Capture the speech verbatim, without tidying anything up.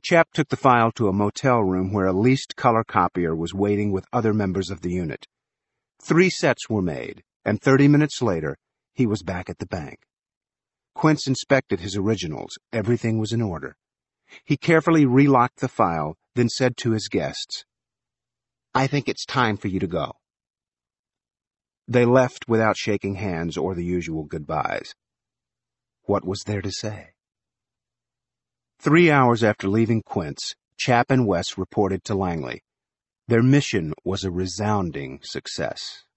Chap took the file to a motel room where a leased color copier was waiting with other members of the unit. Three sets were made, and thirty minutes later, he was back at the bank. Quince inspected his originals. Everything was in order. He carefully relocked the file, then said to his guests, "I think it's time for you to go." They left without shaking hands or the usual goodbyes. What was there to say? Three hours after leaving Quince, Chap and West reported to Langley. Their mission was a resounding success.